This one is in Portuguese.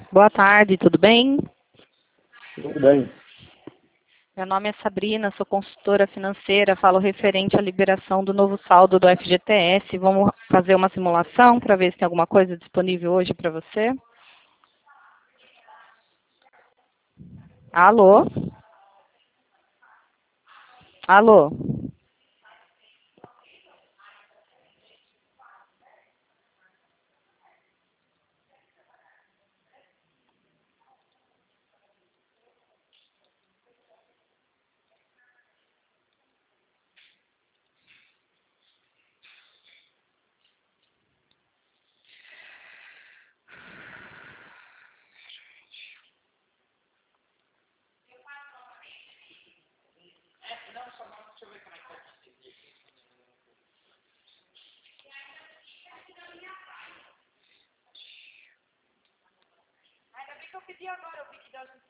Boa tarde, tudo bem? Tudo bem. Meu nome é Sabrina, sou consultora financeira, falo referente à liberação do novo saldo do FGTS. Vamos fazer uma simulação para ver se tem alguma coisa disponível hoje para você? Alô? Alô? Eu pedi agora, eu vi que deu